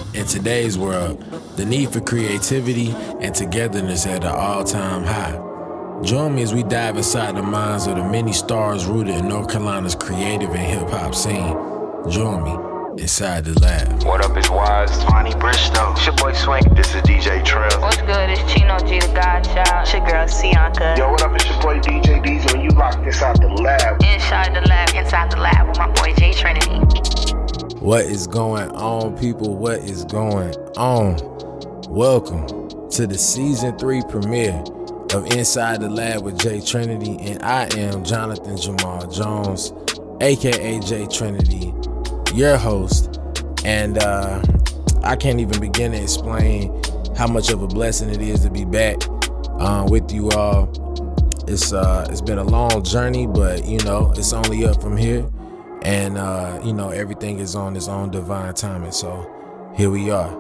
In today's world, the need for creativity and togetherness at an all-time high. Join me as we dive inside the minds of the many stars rooted in North Carolina's creative and hip-hop scene. Join me inside the lab. What up, it's Wise, Tony Bristow. It's your boy Swing. This is DJ Trail. What's good? It's Chino G, the Godchild. It's your girl, Sianka. Yo, what up, it's your boy DJ Diesel, and you locked inside the lab. Inside the lab with my boy J Trinity. What is going on, people? What is going on? Welcome to the Season 3 premiere of Inside the Lab with J Trinity, and I am Jonathan Jamal Jones, aka J Trinity, your host. And I can't even begin to explain how much of a blessing it is to be back with you all. It's been a long journey, but it's only up from here. And everything is on its own divine timing. So here we are.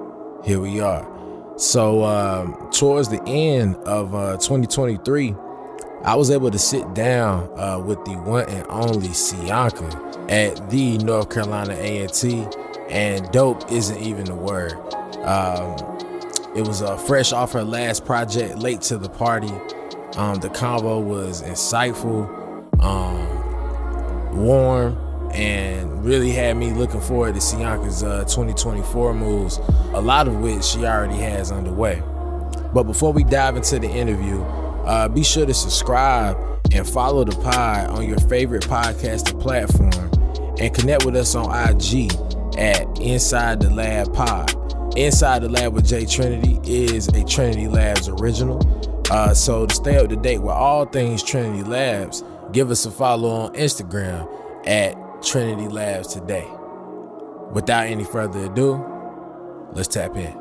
So towards the end of 2023, I was able to sit down with the one and only Sianka at the North Carolina A&T, and dope isn't even the word. It was fresh off her last project, Late to the Party. The convo was insightful, warm, and really had me looking forward to Sianka's 2024 moves, a lot of which she already has underway. But before we dive into the interview, be sure to subscribe and follow the pod on your favorite podcasting platform, and connect with us on IG at Inside the Lab Pod. Inside the Lab with J Trinity is a Trinity Labs original. So to stay up to date with all things Trinity Labs, give us a follow on Instagram at Trinity Labs today. Without any further ado, let's tap in.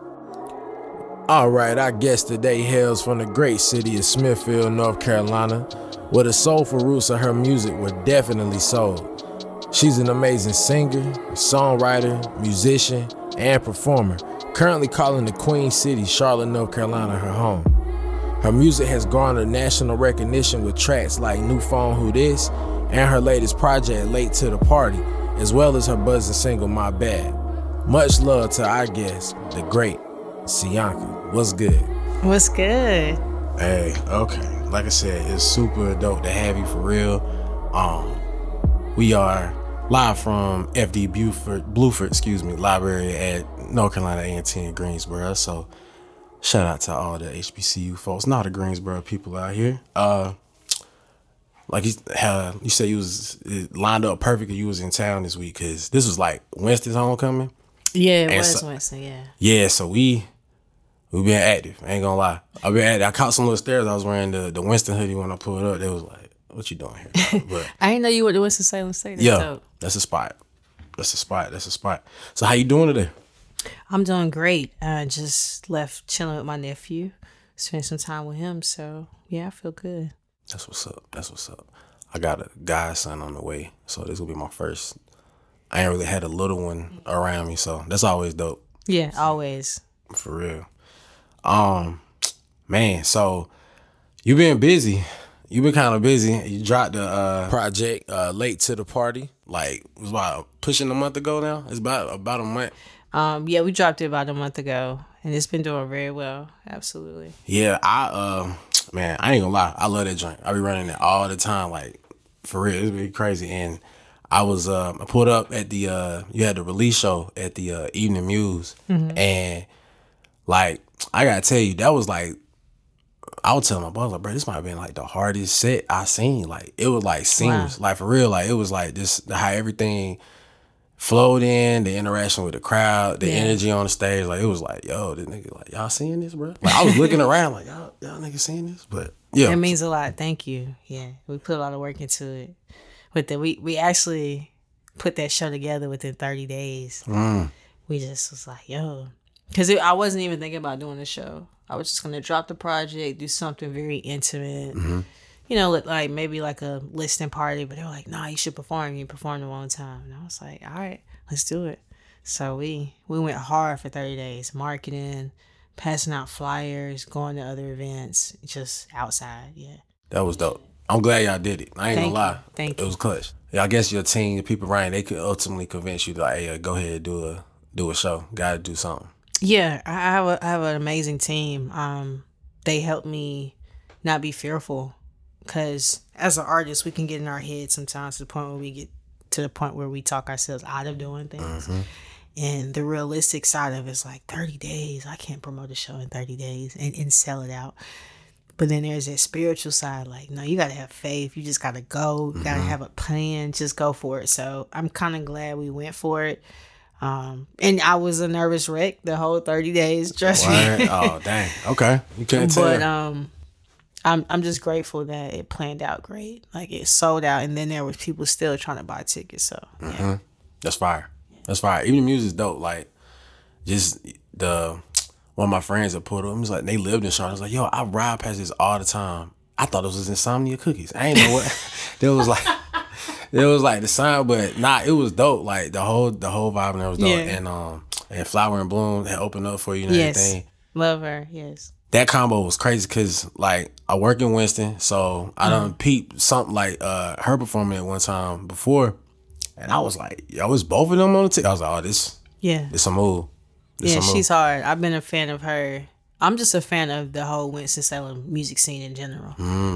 All right, our guest today hails from the great city of Smithfield, North Carolina, where the soulful roots of her music were definitely sold. She's an amazing singer, songwriter, musician, and performer, currently calling the Queen City, Charlotte, North Carolina, her home. Her music has garnered national recognition with tracks like New Phone Who This and her latest project, Late to the Party, as well as her buzzing single, My Bad. Much love to our guest, the great Sianka. What's good? What's good? Hey, okay. Like I said, it's super dope to have you for real. We are live from FD Bluford, Library at North Carolina A&T in Greensboro. So shout out to all the HBCU folks, not the Greensboro people out here. Like you said, you was lined up perfect. You was in town this week because this was like Winston's homecoming. Yeah, it was Winston. Yeah. Yeah, so we been active. I ain't gonna lie. I've been active. I caught some little stares. I was wearing the Winston hoodie when I pulled up. They was like, "What you doing here?" But I didn't know you went to Winston-Salem State. Yeah, dope. That's a spot. So how you doing today? I'm doing great. I just left chilling with my nephew, spent some time with him. So yeah, I feel good. That's what's up. I got a godson on the way, so this will be my first. I ain't really had a little one around me, so that's always dope. Yeah, always. For real. Man, so you been busy. You been kind of busy. You dropped the project Late to the Party. Like, it was about pushing a month ago now. It's about a month. Yeah, we dropped it about a month ago, and it's been doing very well. Absolutely. Yeah, man, I ain't gonna lie. I love that joint. I be running it all the time. Like, for real, it's really crazy. And I was I pulled up at the you had the release show at the Evening Muse, and like I gotta tell you, that was like, I was telling my boss, like, bro, this might have been like the hardest set I seen. Like, it was like seamless. Wow. Like, for real, like it was like this, how everything flowed in, the interaction with the crowd, the energy on the stage. Like, it was like, yo, this nigga, like, y'all seeing this, bro? Like, I was looking around like, y'all niggas seeing this? But yeah, it means a lot. Thank you. Yeah, we put a lot of work into it. But we actually put that show together within 30 days. We just was like, yo, because I wasn't even thinking about doing the show. I was just gonna drop the project, do something very intimate. Like maybe like a listening party. But they were like, nah, you should perform. You performed a long time. And I was like, all right, let's do it. So we went hard for 30 days, marketing, passing out flyers, going to other events, just outside. Yeah, that was dope. I'm glad y'all did it. I ain't gonna lie. Thank you. It was clutch. Yeah, I guess your team, the people around, they could ultimately convince you to, like, hey, go ahead and do a show. Got to do something. Yeah, I have an amazing team. They help me not be fearful, because as an artist, we can get in our head sometimes to the point where we get to the point where we talk ourselves out of doing things. And the realistic side of it is like 30 days. I can't promote a show in 30 days and sell it out. But then there's that spiritual side, like, no, you got to have faith. You just got to go. You got to have a plan. Just go for it. So I'm kind of glad we went for it. And I was a nervous wreck the whole 30 days. Trust me. Oh, dang. Okay. You can't tell. But I'm just grateful that it planned out great. Like, it sold out, and then there was people still trying to buy tickets. So yeah. That's fire. That's fire. Even the music's dope. Like, just one of my friends that pulled up, he was like, they lived in Charlotte. I was like, yo, I ride past this all the time. I thought it was Insomnia Cookies. I ain't know what. It was like the sign, but nah, it was dope. Like the whole vibe and that was dope. Yeah. And Flower and Bloom had opened up for you and everything. Love her. Yes. That combo was crazy because like I work in Winston, so I done peeped something like her performing at one time before, and I was like, yo, it's both of them on the ticket. I was like, oh, this a move. She's hard. I've been a fan of her. I'm just a fan of the whole Winston-Salem music scene in general.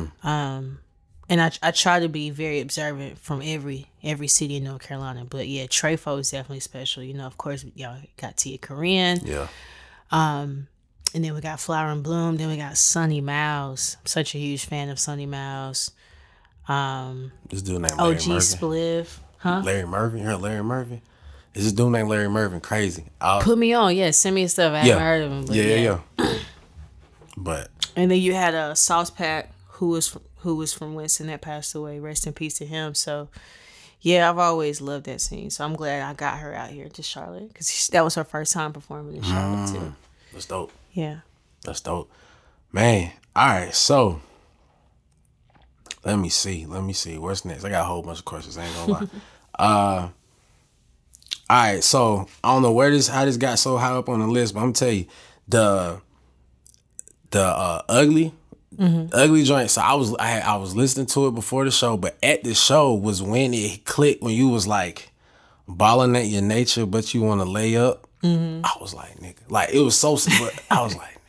And I try to be very observant from every city in North Carolina. But yeah, Trefo is definitely special. You know, of course, y'all got Tia Korean. Yeah. And then we got Flower and Bloom. Then we got Sonny Miles. I'm such a huge fan of Sonny Miles. This dude named Larry OG Murphy. Spliff. Huh? Larry Murphy. You heard Larry Murphy? Is this dude named Larry Murphy crazy? Put me on. Yeah, send me his stuff. I haven't heard of him. But yeah. But. And then you had a Sauce Pack who was from Winston that passed away. Rest in peace to him. So, yeah, I've always loved that scene. So I'm glad I got her out here to Charlotte because that was her first time performing in Charlotte too. That's dope. Yeah. That's dope. Man, all right, so let me see. What's next? I got a whole bunch of questions, I ain't gonna lie. All right, so I don't know how this got so high up on the list, but I'm gonna tell you, the ugly joint. So I was listening to it before the show, but at the show was when it clicked, when you was like balling at your nature, but you want to lay up. I was like, nigga, like it was so. I was like,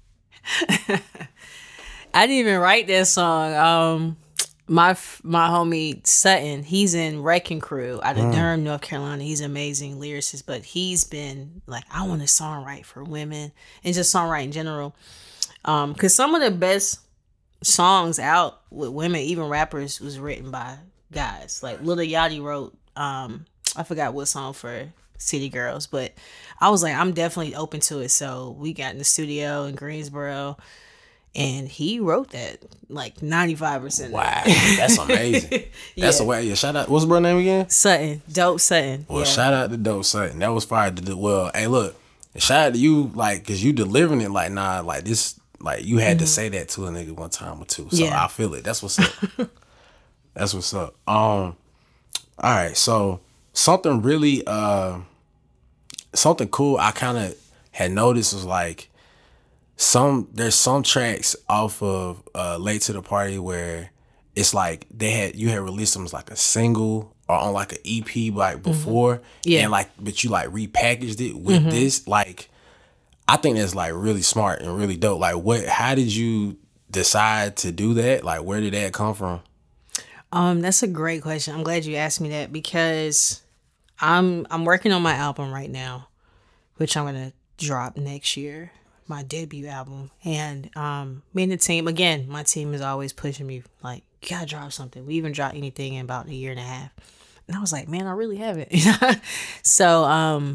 I didn't even write that song. My homie Sutton, he's in Wrecking Crew out of Durham, North Carolina. He's an amazing lyricist, but he's been like, I want to songwrite for women and just songwrite in general. Because some of the best songs out with women, even rappers, was written by guys. Like Lil Yachty wrote, I forgot what song for City Girls, but I was like, I'm definitely open to it. So we got in the studio in Greensboro, and he wrote that like 95%. Wow, that's amazing. That's a way. Yeah, shout out. What's the bro name again? Sutton, Dope Sutton. Well, shout out to Dope Sutton. That was fire to do. Well, hey, look, shout out to you, like, cause you delivering it like, nah, like this, like you had to say that to a nigga one time or two. So I feel it. That's what's up. That's what's up. All right, so something really, something cool I kind of had noticed was like there's some tracks off of Late to the Party where it's like you had released them as like a single or on like an EP like before, and like but you like repackaged it with this. Like I think that's like really smart and really dope. Like how did you decide to do that? Like where did that come from? That's a great question. I'm glad you asked me that because I'm working on my album right now, which I'm gonna drop next year, my debut album. And me and the team, again, my team is always pushing me like, you gotta drop something. We even dropped anything in about a year and a half. And I was like, man, I really haven't. So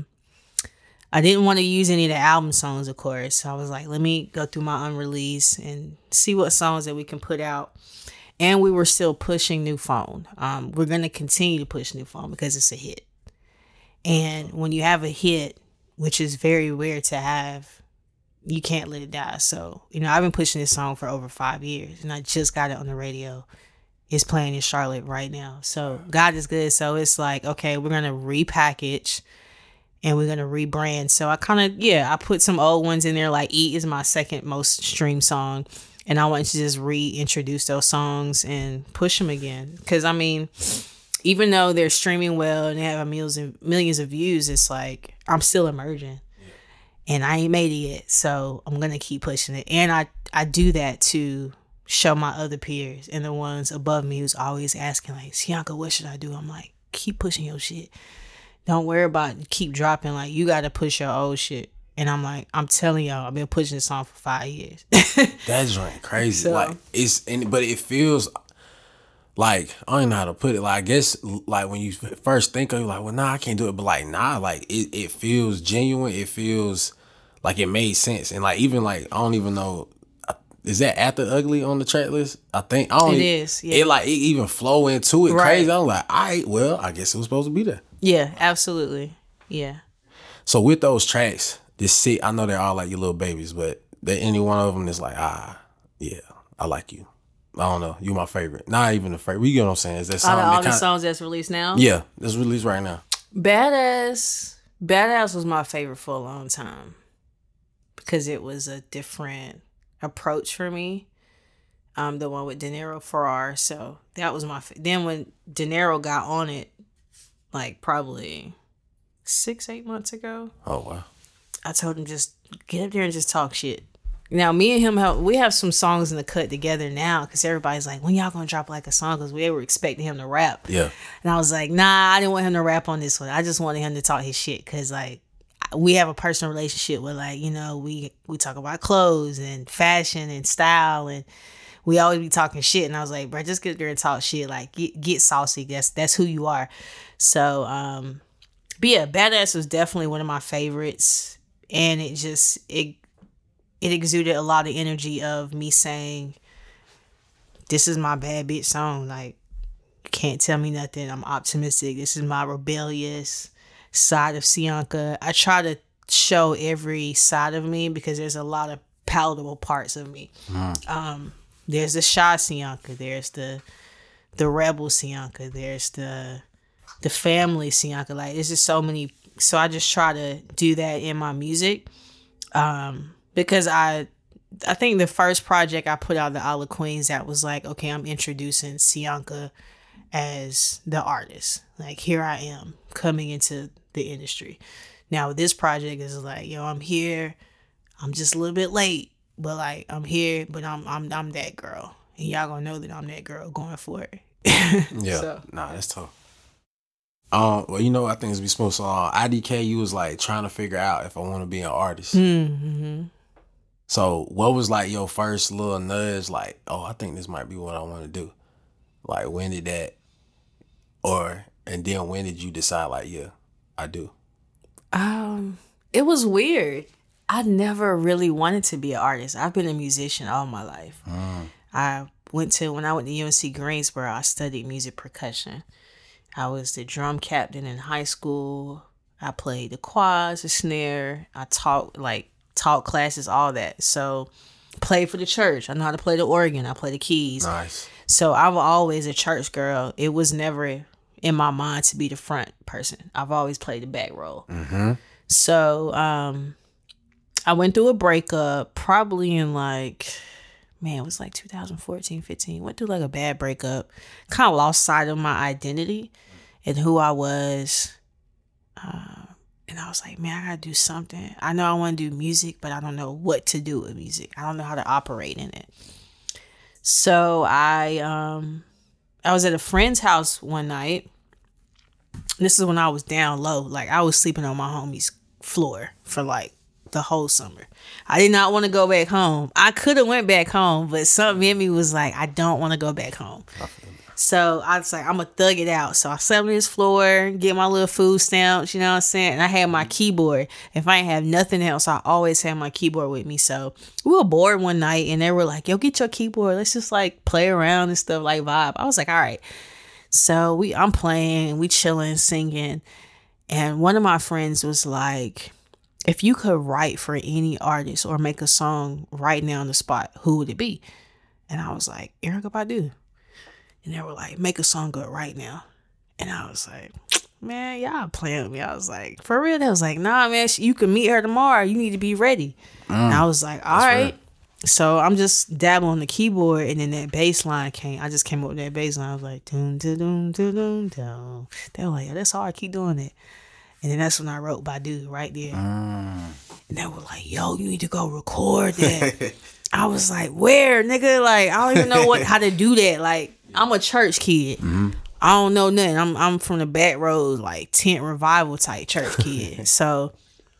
I didn't want to use any of the album songs, of course. So I was like, let me go through my unreleased and see what songs that we can put out. And we were still pushing New Phone. We're going to continue to push New Phone because it's a hit. And when you have a hit, which is very rare to have, you can't let it die. So, I've been pushing this song for over 5 years, and I just got it on the radio. It's playing in Charlotte right now. So God is good. So it's like, okay, we're going to repackage and we're going to rebrand. So I I put some old ones in there. Like Eat is my second most streamed song. And I want to just reintroduce those songs and push them again. Because, even even though they're streaming well and they have millions of views, it's like I'm still emerging. And I ain't made it yet, so I'm gonna keep pushing it. And I do that to show my other peers and the ones above me who's always asking like, Cianca, what should I do? I'm like, keep pushing your shit. Don't worry about keep dropping. Like, you gotta push your old shit. And I'm like, I'm telling y'all, I've been pushing this song for 5 years. That's right, crazy. So, like but it feels like, I don't even know how to put it. Like, I guess like when you first think of it, like, well, nah, I can't do it. But like, nah, like it feels genuine. It feels like it made sense. And like, even like, I don't even know, is that After Ugly on the track list? I think. I don't it even, is. Yeah. It even flow into it crazy. I'm like, all right, well, I guess it was supposed to be there. Yeah, absolutely. Yeah. So with those tracks, I know they're all like your little babies, but any one of them is like, yeah, I like you. I don't know, you my favorite. Not even a favorite. You get what I'm saying? Is that song? All the songs that's released now? Yeah, that's released right now. Badass was my favorite for a long time because it was a different approach for me. The one with De Niro Farrar, so that was my. Then when De Niro got on it, like probably 6-8 months ago. Oh wow! I told him just get up there and just talk shit. Now me and him we have some songs in the cut together now because everybody's like, when y'all gonna drop like a song? Because we were expecting him to rap. Yeah. And I was like, nah, I didn't want him to rap on this one. I just wanted him to talk his shit because like we have a personal relationship where like, you know, we talk about clothes and fashion and style and we always be talking shit. And I was like, bro, just get there and talk shit. Like get saucy. That's who you are. So but yeah, Badass was definitely one of my favorites. And it exuded a lot of energy of me saying, this is my bad bitch song. Like, you can't tell me nothing. I'm optimistic. This is my rebellious side of Cianca. I try to show every side of me because there's a lot of palatable parts of me. There's the shy Cianca. There's the rebel Cianca. There's the family Cianca. Like, there's just so many. So I just try to do that in my music. Because I think the first project I put out, the Isle of Queens, that was like, okay, I'm introducing Cianca as the artist. Like, here I am coming into the industry. Now this project is like, yo, I'm here. I'm just a little bit late, but like I'm here, but I'm that girl, and y'all gonna know that I'm that girl going for it. Yeah, So. Nah, that's tough. Well, you know, I think as we spoke, so IDK, you was like trying to figure out if I want to be an artist. Mm-hmm. So what was like your first little nudge? Like, oh, I think this might be what I want to do. Like, when did that, and then when did you decide like, yeah, I do? It was weird. I never really wanted to be an artist. I've been a musician all my life. When I went to UNC Greensboro, I studied music percussion. I was the drum captain in high school. I played the quads, the snare. I taught classes, all that. So played for the church. I know how to play the organ. I play the keys. Nice. So I was always a church girl. It was never in my mind to be the front person. I've always played the back role. Mm-hmm. So I went through a breakup probably in it was like 2014, 15. Went through like a bad breakup. Kind of lost sight of my identity and who I was. And I was like, man, I gotta do something. I know I want to do music, but I don't know what to do with music. I don't know how to operate in it. So I was at a friend's house one night. This is when I was down low. Like, I was sleeping on my homie's floor for like the whole summer. I did not want to go back home. I could have went back home, but something in me was like, I don't want to go back home. So I was like, I'm going to thug it out. So I slept on his floor, get my little food stamps, you know what I'm saying? And I had my keyboard. If I ain't have nothing else, I always had my keyboard with me. So we were bored one night and they were like, yo, get your keyboard. Let's just like play around and stuff, like vibe. I was like, all right. So I'm playing, we chilling, singing. And one of my friends was like, if you could write for any artist or make a song right now on the spot, who would it be? And I was like, Erykah Badu. And they were like, make a song good right now. And I was like, man, y'all playing with me. I was like, for real? They was like, nah, man, you can meet her tomorrow. You need to be ready. And I was like, all right. So I'm just dabbling on the keyboard, and then that bass line came. I just came up with that bass line. I was like, doom, doom, doom, doom, doom. They were like, that's hard. Keep doing it. And then that's when I wrote Badu right there. And they were like, yo, you need to go record that. I was like, where, nigga? Like, I don't even know how to do that. Like, I'm a church kid. I don't know nothing. I'm from the back roads, like tent revival type church kid. So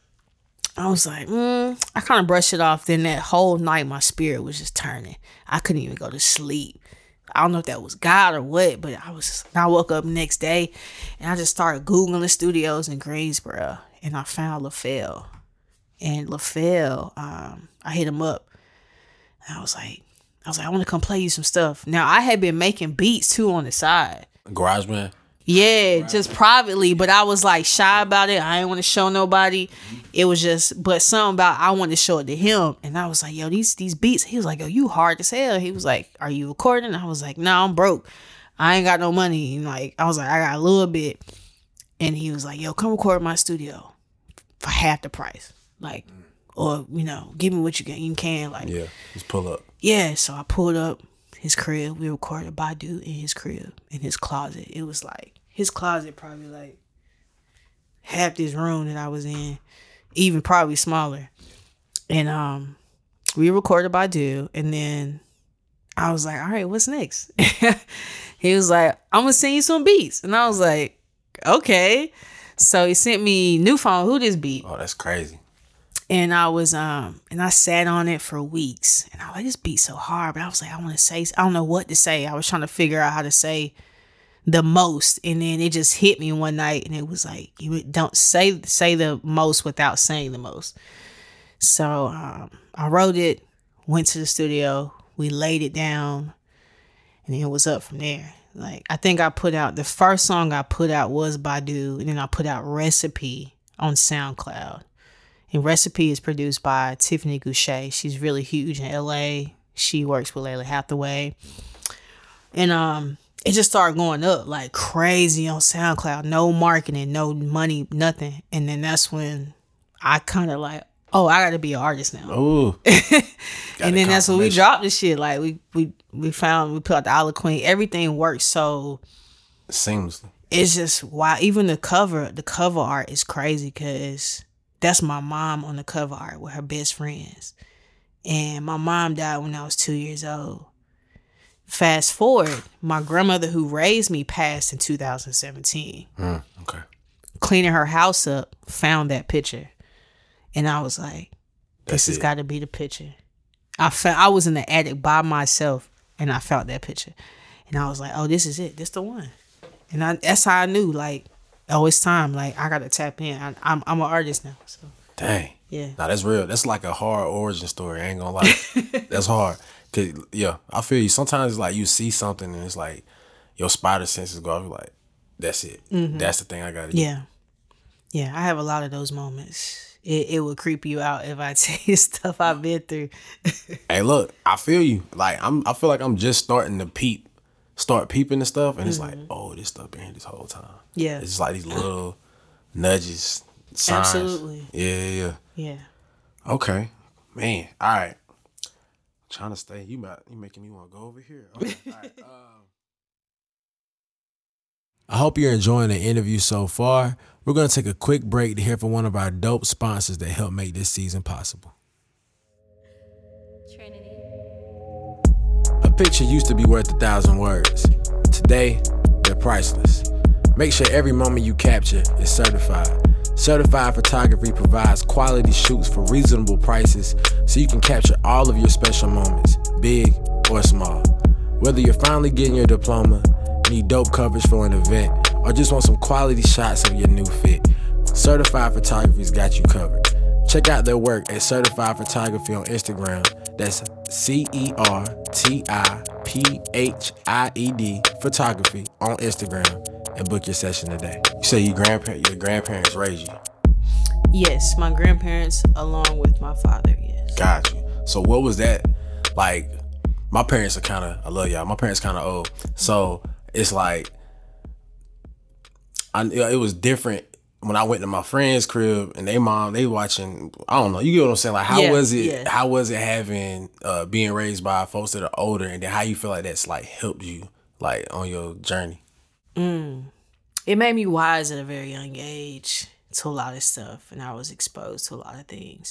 I was like, I kind of brushed it off. Then that whole night, my spirit was just turning. I couldn't even go to sleep. I don't know if that was God or what, but I woke up next day and I just started Googling studios in Greensboro, and I found LaFell. And LaFell, I hit him up. And I was like, I want to come play you some stuff. Now, I had been making beats too on the side. GarageBand? Yeah, just privately, but I was like shy about it. I didn't want to show nobody. It was just, but something about I wanted to show it to him. And I was like, yo, these beats. He was like, yo, you hard as hell. He was like, are you recording? I was like, no, I'm broke. I ain't got no money. And like, I was like, I got a little bit. And he was like, yo, come record in my studio for half the price. Like, or, give me what you can. Like, yeah, just pull up. Yeah, so I pulled up his crib. We recorded Badu in his crib, in his closet. It was like, his closet probably like half this room that I was in, even probably smaller. And we recorded Badu, and then I was like, all right, what's next? He was like, I'm gonna send you some beats. And I was like, okay. So he sent me New Phone, Who This Beat. Oh, that's crazy. And I was and I sat on it for weeks, and I was like, this beat's so hard, but I was like, I don't know what to say. I was trying to figure out how to say the most, and then it just hit me one night, and it was like, you don't say the most without saying the most. So I wrote it, went to the studio, we laid it down, and it was up from there. Like, I think the first song I put out was Badu, and then I put out Recipe on SoundCloud. And Recipe is produced by Tiffany Goucher. She's really huge in LA. She works with Layla Hathaway. And it just started going up like crazy on SoundCloud. No marketing, no money, nothing. And then that's when I kind of like, oh, I got to be an artist now. Oh. And then that's when we dropped the shit. Like we put out the Isle of Queen. Everything works so seamlessly. It's just wow. Even the cover art is crazy because that's my mom on the cover art with her best friends. And my mom died when I was 2 years old. Fast forward, my grandmother who raised me passed in 2017. Okay. Cleaning her house up, found that picture. And I was like, this has got to be the picture. I was in the attic by myself, and I found that picture. And I was like, oh, this is it. This the one. And that's how I knew, like, oh, it's time. Like, I got to tap in. I'm an artist now. So. Dang. Yeah. Nah, that's real. That's like a hard origin story. I ain't gonna lie. That's hard. Cause, yeah, I feel you. Sometimes it's like you see something and it's like your spider senses go off. You're like, that's it. Mm-hmm. That's the thing I gotta do. Yeah. Yeah, I have a lot of those moments. It would creep you out if I tell you stuff I've been through. Hey, look, I feel you. Like I feel like I'm just starting to start peeping and stuff, and it's like, oh, this stuff been here this whole time. Yeah. It's just like these little nudges, signs. Absolutely. Yeah. Yeah. Okay. Man. All right. I'm trying to stay. You making me want to go over here. Okay. All right. I hope you're enjoying the interview so far. We're going to take a quick break to hear from one of our dope sponsors that help make this season possible. Trinity. A picture used to be worth 1,000 words. Today, they're priceless. Make sure every moment you capture is certified. Certified Photography provides quality shoots for reasonable prices so you can capture all of your special moments, big or small. Whether you're finally getting your diploma, need dope coverage for an event, or just want some quality shots of your new fit, Certified Photography's got you covered. Check out their work at Certified Photography on Instagram. That's CERTIPHIED Photography on Instagram, and book your session today. You say your grandparents raised you? Yes, my grandparents along with my father, yes. Got you. So what was that like? My parents are kind of, I love y'all, my parents kind of old. So it's like, it was different when I went to my friend's crib and they watching, I don't know, you get what I'm saying? Like, how Yeah, was it? yeah. How was it having being raised by folks that are older, and then how you feel like that's like helped you like on your journey? It made me wise at a very young age to a lot of stuff, and I was exposed to a lot of things.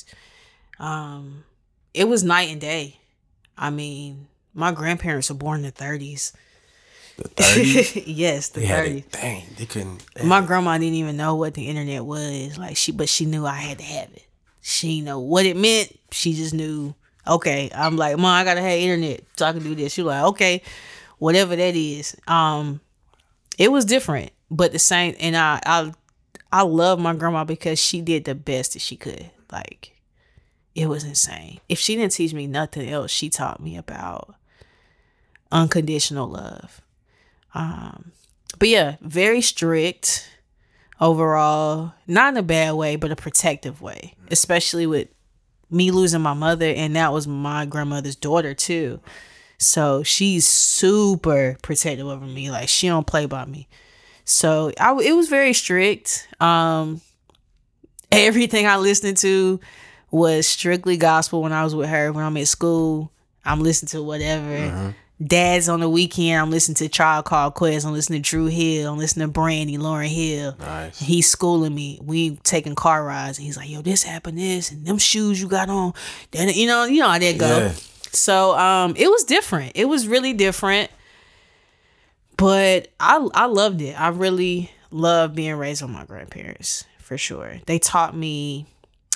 It was night and day. I mean, my grandparents were born in the 30s. The 30s? Yes, the They had 30s. it. Dang, they couldn't. My grandma didn't even know what the internet was. Like but she knew I had to have it. She didn't know what it meant. She just knew, okay, I'm like, Mom, I gotta have internet so I can do this. She was like, okay, whatever that is. It was different, but the same. And I love my grandma because she did the best that she could. Like, it was insane. If she didn't teach me nothing else, she taught me about unconditional love. But yeah, very strict overall, not in a bad way, but a protective way, especially with me losing my mother, and that was my grandmother's daughter too. So she's super protective over me. Like, she don't play by me. So it was very strict. Everything I listened to was strictly gospel when I was with her. When I'm at school, I'm listening to whatever. Dad's on the weekend, I'm listening to Tribe Called Quest. I'm listening to Drew Hill. I'm listening to Brandy, Lauryn Hill. Nice. He's schooling me. We taking car rides. And he's like, yo, this happened, this, and them shoes you got on. Then you know how that go. Yeah. So it was different. It was really different. But I loved it. I really loved being raised by my grandparents, for sure. They taught me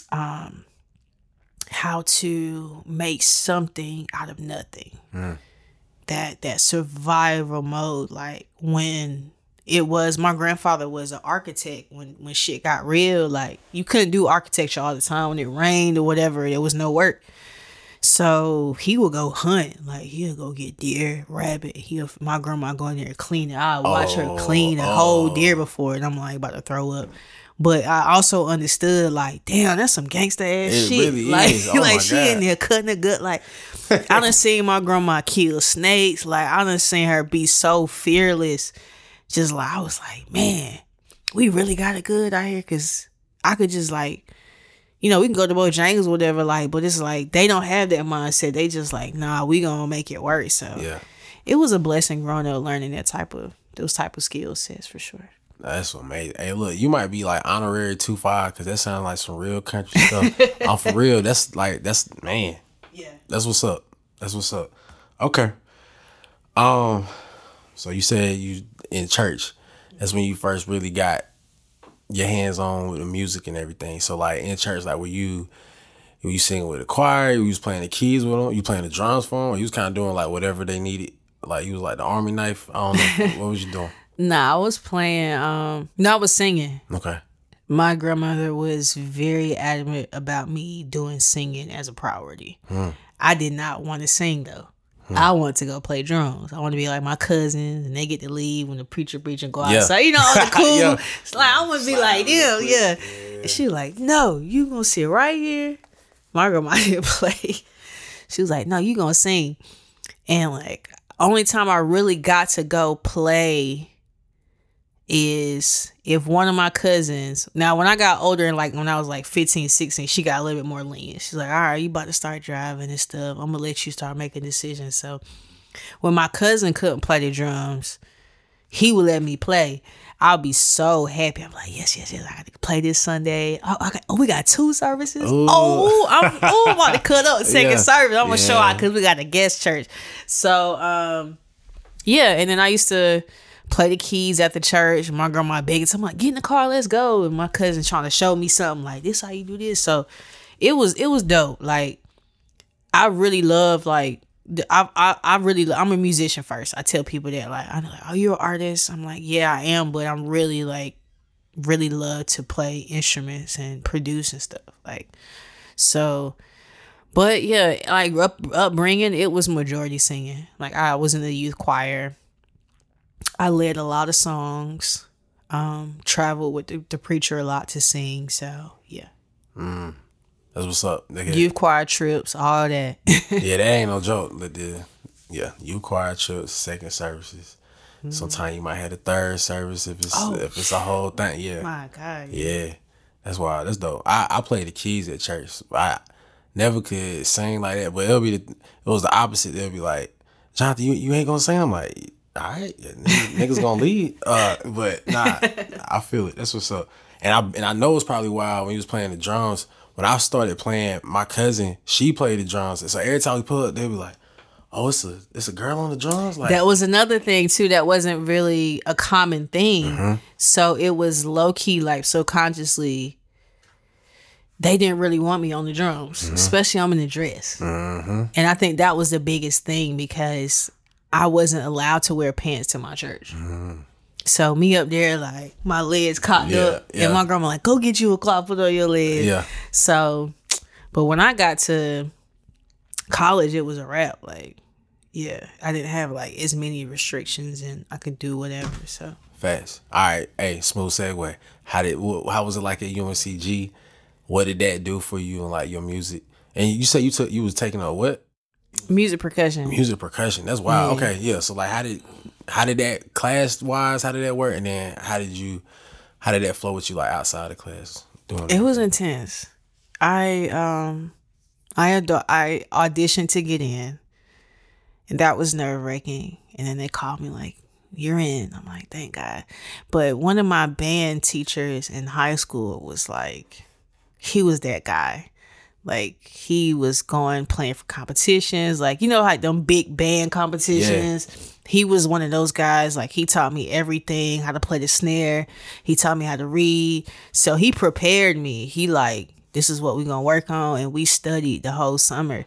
how to make something out of nothing. That survival mode, like when it was, my grandfather was an architect when shit got real. Like, you couldn't do architecture all the time. When it rained or whatever, there was no work. So he would go hunt. Like, he'll go get deer, rabbit. My grandma go in there and clean it. I watch her clean a whole deer before, and I'm like about to throw up. But I also understood, like, damn, that's some gangster ass It shit. really like, is. Oh my like she God. in there cutting a gut. Like, I done seen my grandma kill snakes. Like, I done seen her be so fearless. Just like, I was like, man, we really got it good out here. Cause I could just like, we can go to Bojangles or whatever. Like, but it's like they don't have that mindset. They just like, nah, we gonna make it work. So Yeah. it was a blessing growing up learning those type of skill sets, for sure. That's amazing. Hey, look, you might be like honorary 2-5 because that sounds like some real country stuff. I'm for real. That's man. Yeah. That's what's up. That's what's up. Okay. So you said you in church. That's when you first really got your hands on with the music and everything. So like in church, like were you singing with the choir? You was playing the keys with them? You playing the drums for them? Or you was kind of doing like whatever they needed? Like you was like the army knife? I don't know. What was you doing? Nah, I was playing. I was singing. Okay. My grandmother was very adamant about me doing singing as a priority. I did not want to sing though. I want to go play drums. I want to be like my cousins, and they get to leave when the preacher and go outside. All the cool. Yeah. It's like, I want to be like them. Yeah. And she was like, no, you gonna sit right here. My grandma didn't play. She was like, no, you gonna sing. And like, only time I really got to go play is if one of my cousins, now when I got older and like when I was like 15, 16, she got a little bit more lenient. She's like, all right, you about to start driving and stuff. I'm gonna let you start making decisions. So when my cousin couldn't play the drums, he would let me play. I'll be so happy. I'm like, yes, I got to play this Sunday. We got 2 services. Ooh. I'm about to cut up second Yeah. service. I'm gonna show Yeah. out because we got a guest church. So yeah, and then I used to play the keys at the church. My grandma begging, so I'm like, get in the car, let's go. And my cousin trying to show me something like, this how you do this. So it was dope. Like, I really love like I'm a musician first. I tell people that, like, I'm like, oh, you're an artist? I'm like, yeah, I am, but I'm really love to play instruments and produce and stuff. Like, so, but yeah, like upbringing, it was majority singing. Like, I was in the youth choir. I led a lot of songs, traveled with the preacher a lot to sing. So yeah. That's what's up. Nigga. Youth choir trips, all that. Yeah, that ain't no joke. Youth choir trips, second services. Sometimes you might have a third service if it's a whole thing. Yeah. My God. Yeah. That's wild. That's dope. I play the keys at church. I never could sing like that, but it was the opposite. They'll be like, Jonathan, you ain't gonna sing? I'm like, all right, niggas gonna lead. But nah, I feel it. That's what's up. And I know it's probably wild when he was playing the drums. When I started playing, my cousin, she played the drums. And so every time we pull up, they'd be like, oh, it's a girl on the drums? Like, that was another thing too that wasn't really a common thing. So it was low key, like subconsciously, they didn't really want me on the drums, especially I'm in the dress. And I think that was the biggest thing because I wasn't allowed to wear pants to my church. So me up there, like my legs cocked up, and my grandma like, go get you a cloth, put on your legs. Yeah. So, but when I got to college, it was a wrap. Like, yeah, I didn't have like as many restrictions, and I could do whatever. So fast. All right, hey, smooth segue. How was it like at UNCG? What did that do for you and like your music? And you said you was taking a what? Music percussion. Music percussion. That's wild. Yeah. Okay, yeah. So like, how did that class wise? How did that work? And then how did that flow with you like outside of class? It was intense. I auditioned to get in, and that was nerve wracking. And then they called me like, "You're in." I'm like, "Thank God." But one of my band teachers in high school was like, he was that guy. Like, he was playing for competitions, like, you know, like them big band competitions. Yeah. He was one of those guys. Like, he taught me everything, how to play the snare. He taught me how to read. So he prepared me. He like, this is what we're gonna work on, and we studied the whole summer.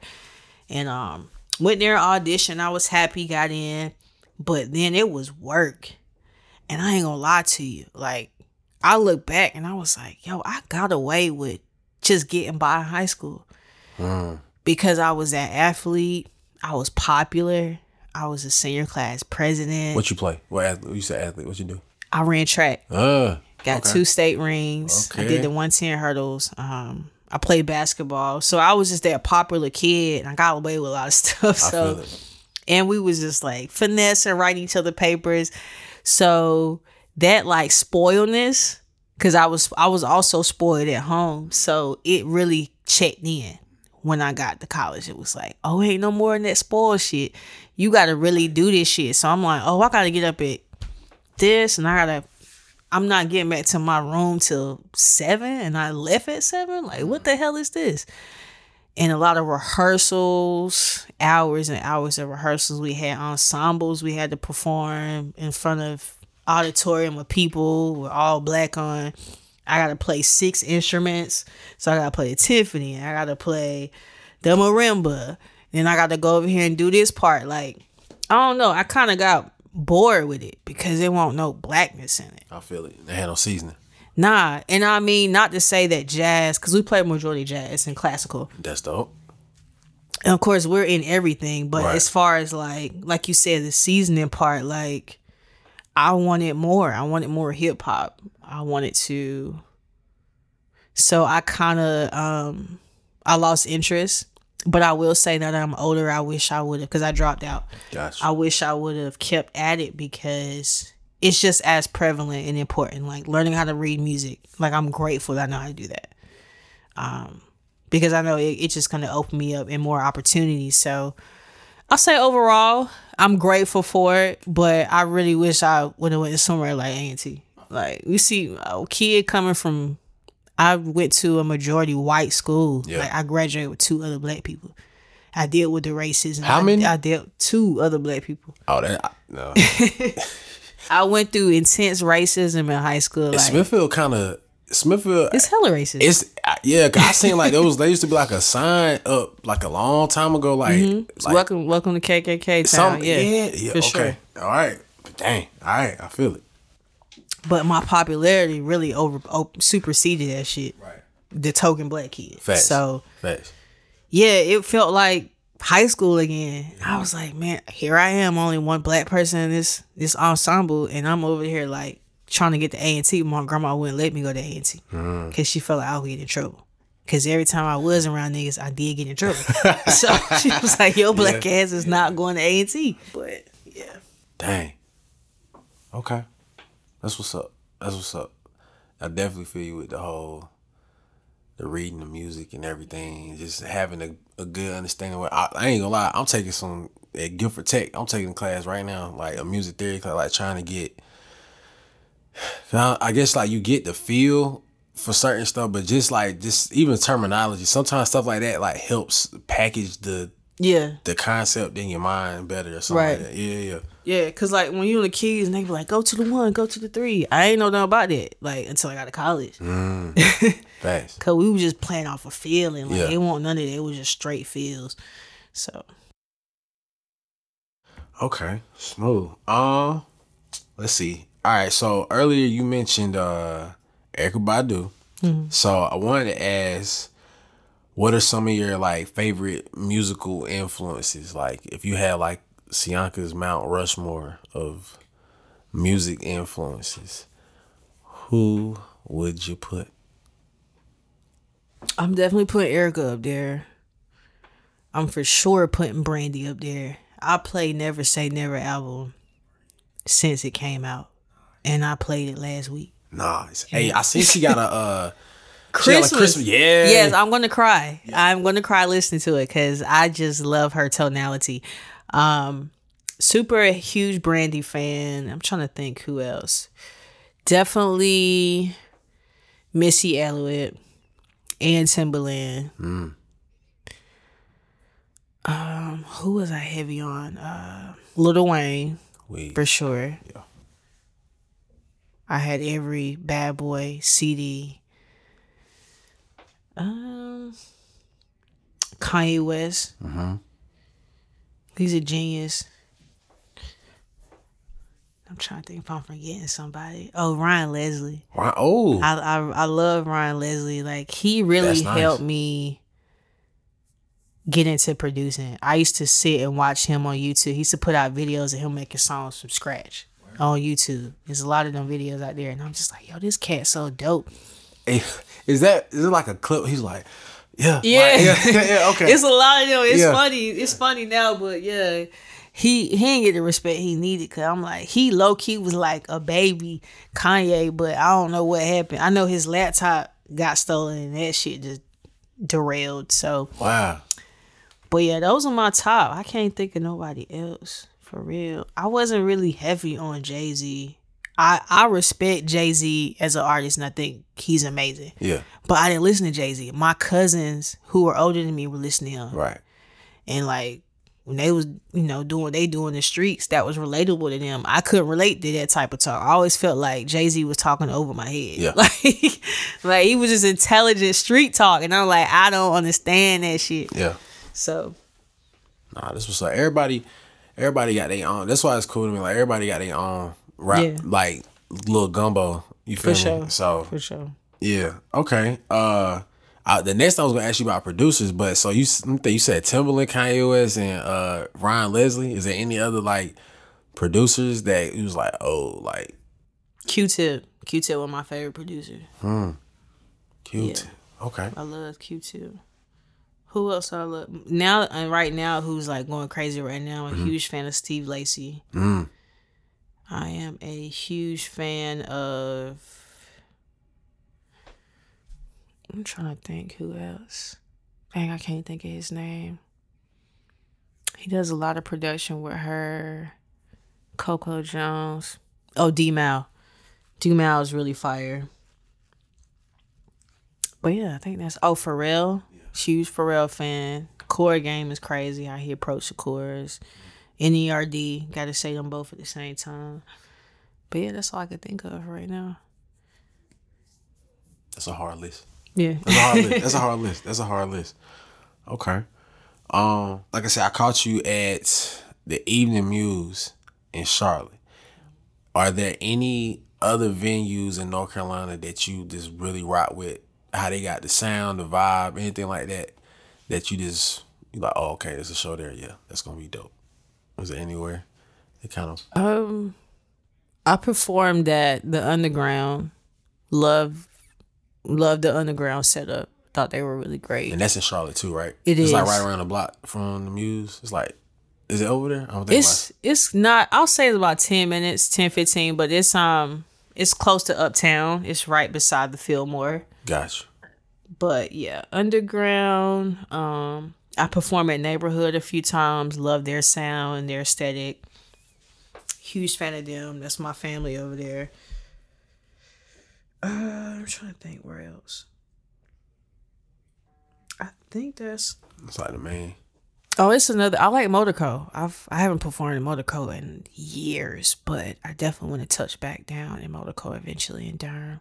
And went there, auditioned. I was happy, got in, but then it was work. And I ain't gonna lie to you, like, I look back and I was like, yo, I got away with just getting by in high school because I was that athlete. I was popular. I was a senior class president. What you play? What athlete? You said athlete. What you do? I ran track. Got 2 state rings. Okay. I did the 110 hurdles. I played basketball. So I was just that popular kid, and I got away with a lot of stuff. So, and we was just like finesse and writing each other papers. So that like spoiledness, because I was also spoiled at home. So it really checked in when I got to college. It was like, oh, ain't no more than that spoiled shit. You got to really do this shit. So I'm like, oh, I got to get up at this, and I'm not getting back to my room till 7, and I left at 7. Like, what the hell is this? And a lot of rehearsals, hours and hours of rehearsals. We had ensembles we had to perform in front of auditorium of people with all black on. I gotta play 6 instruments. So I gotta play the Tiffany, I gotta play the marimba, then I gotta go over here and do this part. Like, I don't know, I kind of got bored with it because there won't no blackness in it. I feel it. They had no seasoning. Nah, and I mean, not to say that jazz, because we play majority jazz and classical. That's dope. And of course, we're in everything, but as far as like you said, the seasoning part, like, I wanted more. I wanted more hip hop. I wanted to. So I kind of, I lost interest. But I will say that I'm older, I wish I would have, because I dropped out. Gotcha. I wish I would have kept at it because it's just as prevalent and important. Like learning how to read music. Like, I'm grateful that I know how to do that. Because I know it's just going to open me up in more opportunities. So I'll say overall, I'm grateful for it, but I really wish I would have went somewhere like A&T. Like, we see a kid coming from, I went to a majority white school. Yeah. Like, I graduated with 2 other black people. I dealt with the racism. How many? I dealt with 2 other black people. Oh, no. I went through intense racism in high school. Like, Smithfield, it's hella racist. It's cause I seen like there used to be like a sign up like a long time ago, like, like welcome to KKK town. Yeah, for okay. Sure. All right, but dang, all right, I feel it. But my popularity really superseded that shit. Right. The token black kid. Facts. So facts. Yeah, it felt like high school again. I was like, man, here I am, only one black person in this ensemble, and I'm over here like trying to get to A&T. My grandma wouldn't let me go to A&T because she felt like I would get in trouble. Because every time I was around niggas, I did get in trouble. So she was like, yo, black ass is not going to A&T. But yeah. Dang. Okay. That's what's up. That's what's up. I definitely feel you with the reading the music and everything, just having a good understanding. I ain't gonna lie, I'm taking some at Guilford Tech. I'm taking a class right now, like a music theory class, like trying to get. I guess like you get the feel for certain stuff, but just even terminology. Sometimes stuff like that like helps package the concept in your mind better or something like that. Yeah. Yeah, because like when you in the keys and they be like, go to the 1, go to the 3. I ain't know nothing about that, like, until I got to college. Facts. Because we was just playing off a feeling. Like, it wasn't none of that. It was just straight feels. So. Okay. Smooth. Let's see. All right, so earlier you mentioned Erykah Badu. Mm-hmm. So I wanted to ask, what are some of your like favorite musical influences? Like if you had like Sianka's Mount Rushmore of music influences, who would you put? I'm definitely putting Erykah up there. I'm for sure putting Brandy up there. I played Never Say Never album since it came out, and I played it last week. Nice. Hey, I see she got a Christmas. Yeah. Yes, I'm gonna cry. Yeah. I'm gonna cry listening to it because I just love her tonality. Super huge Brandy fan. I'm trying to think who else. Definitely Missy Elliott and Timbaland. Who was I heavy on? Lil Wayne, for sure. Yeah. I had every Bad Boy CD. Kanye West. Mm-hmm. He's a genius. I'm trying to think if I'm forgetting somebody. Oh, Ryan Leslie. Oh, I love Ryan Leslie. Like, he really helped me get into producing. I used to sit and watch him on YouTube. He used to put out videos of him making songs from scratch on YouTube. There's a lot of them videos out there, and I'm just like, yo, this cat's so dope. Hey, is it like a clip? He's like, yeah. Yeah. Like, yeah, okay. It's a lot of them. It's funny. It's funny now, but yeah. He didn't get the respect he needed, because I'm like, he low-key was like a baby Kanye, but I don't know what happened. I know his laptop got stolen and that shit just derailed. So wow. But yeah, those are my top. I can't think of nobody else, for real. I wasn't really heavy on Jay-Z. I respect Jay-Z as an artist, and I think he's amazing. Yeah. But I didn't listen to Jay-Z. My cousins who were older than me were listening to him. Right. And like, when they was, doing what they do in the streets, that was relatable to them. I couldn't relate to that type of talk. I always felt like Jay-Z was talking over my head. Yeah. Like he was just intelligent street talk. And I'm like, I don't understand that shit. Yeah. So. Nah, this was like, everybody got their own. That's why it's cool to me. Like, everybody got their own rap, like, little gumbo. You feel me? Sure. So. For sure. Yeah. Okay. The next I was gonna ask you about producers, but so you said Timbaland, Kanye West, and Ryan Leslie. Is there any other like producers that you was like, oh, like Q-Tip? Q-Tip was my favorite producer. Q-Tip. Yeah. Okay. I love Q-Tip. Who else I love now? And right now, who's like going crazy right now? I'm a huge fan of Steve Lacy. I am a huge fan of. I'm trying to think who else. Dang, I can't think of his name. He does a lot of production with her. Coco Jones. Oh, D-Mal. D-Mal is really fire. But yeah, I think that's... Oh, Pharrell. Huge Pharrell fan. Core Game is crazy how he approached the chorus. NERD. Got to say them both at the same time. But yeah, that's all I can think of right now. That's a hard list. Yeah. That's a hard list. Okay. Like I said, I caught you at the Evening Muse in Charlotte. Are there any other venues in North Carolina that you just really rock with? How they got the sound, the vibe, anything like that you like, oh, okay, there's a show there. Yeah, that's gonna be dope. Was it anywhere? It kind of. I performed at the Underground. Love the Underground setup. Thought they were really great. And that's in Charlotte too, right? It's like right around the block from the Muse. It's Is it over there? I don't think it's not. I'll say it's about 10 minutes, 10, 15, but it's close to Uptown. It's right beside the Fillmore. Gotcha. But yeah, underground. I perform at Neighborhood a few times. Love their sound and their aesthetic. Huge fan of them. That's my family over there. I'm trying to think where else. I think that's like the main. Oh, it's another. I like Motorco. I haven't performed in Motorco in years, but I definitely want to touch back down in Motorco eventually in Durham.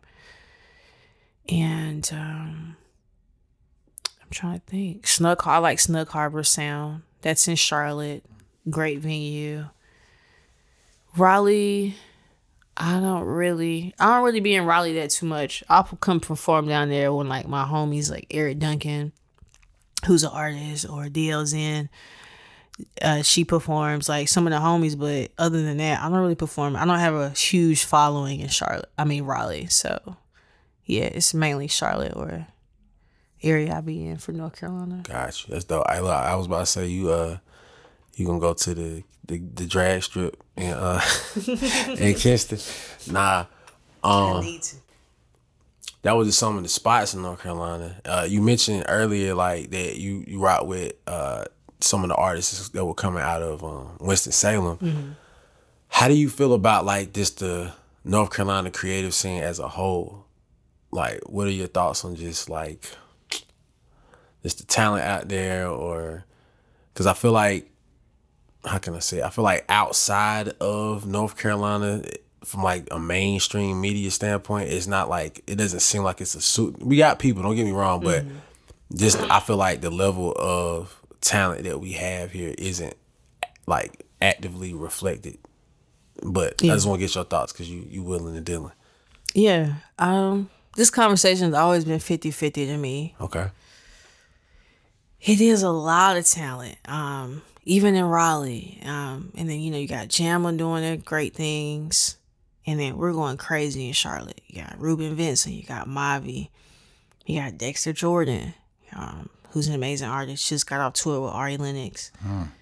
And I'm trying to think. I like Snug Harbor Sound. That's in Charlotte. Great venue. Raleigh. I don't really be in Raleigh that too much. I'll come perform down there when like my homies like Eric Duncan, who's an artist, or DLZN. She performs, like some of the homies, but other than that, I don't really perform. I don't have a huge following in Raleigh. So yeah, it's mainly Charlotte or area I be in for North Carolina. Gotcha. That's dope. I was about to say you gonna go to the drag strip in in Kinston. Nah. I need to. That was just some of the spots in North Carolina. You mentioned earlier like that you rock with some of the artists that were coming out of Winston-Salem. Mm-hmm. How do you feel about like just the North Carolina creative scene as a whole? Like, what are your thoughts on just like just the talent out there? Or because I feel like, how can I say it? I feel like outside of North Carolina, from like a mainstream media standpoint, it's not like, it doesn't seem like it's a suit. We got people, don't get me wrong, but just I feel like the level of talent that we have here isn't like actively reflected. But I just want to get your thoughts because you willing and dealing. Yeah. This conversation has always been 50-50 to me. Okay. It is a lot of talent. Even in Raleigh. And then, you got Jamla doing their great things. And then we're going crazy in Charlotte. You got Ruben Vincent. You got Mavi. You got Dexter Jordan, who's an amazing artist. Just got off tour with Ari Lennox.